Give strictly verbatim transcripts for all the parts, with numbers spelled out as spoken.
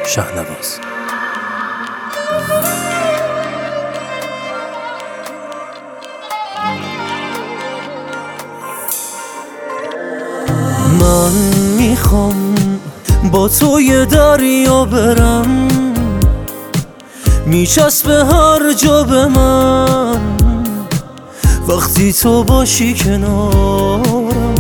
شهنواز. من میخوام با تو یه دریا برم، میچسبه هر جا به من وقتی تو باشی کنارم.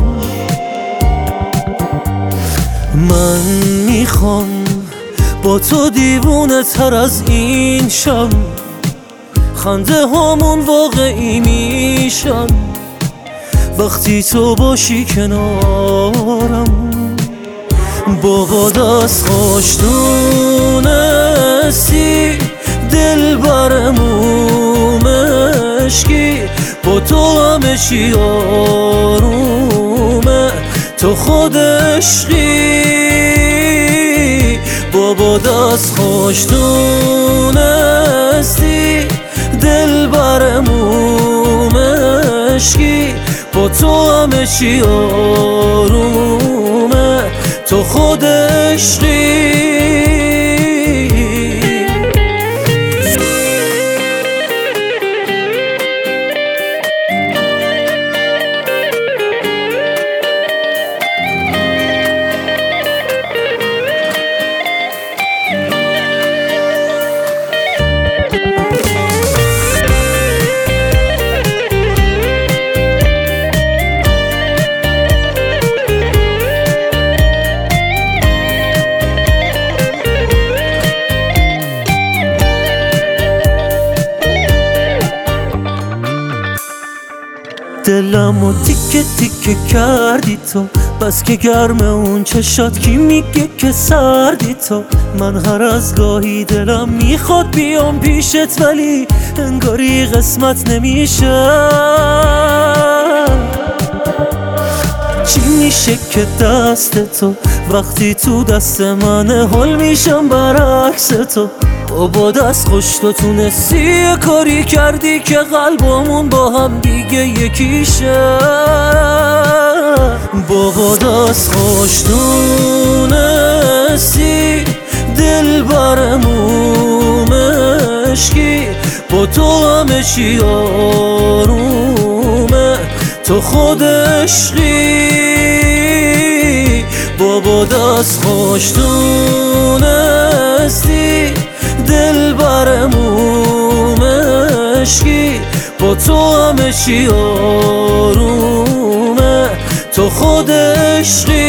من میخوام با تو دیوونه تر از این شم، خنده هامون واقعی میشن وقتی تو باشی کنارم. بابا دست خوش دونستی دل برمو مشکی، با تو همه چی آرومه، تو خود عشقی. بابا دست خوش دونستی دل برمو مشکی، با تو همه چی آرومه، تو خود عشقی. دلمو تیکه تیکه کردی تو، بس که گرم اون چشات کی میگه که سردی تو. من هر از گاهی دلم میخواد بیام پیشت، ولی انگاری قسمت نمیشه. چی میشه که دست تو وقتی تو دست منه، حال میشم برعکس تو. بابا دست خوش تو تونستی یه کاری کردی که قلبمون با هم دیگه یکیشه. بابا دست خوش دونستی دل برمو مشکی، با تو همه چی آرومه، تو خود عشقی. بابا دست خوش دونستی دل برمو مشکی، با تو همه چی آرومه، تو خود عشقی.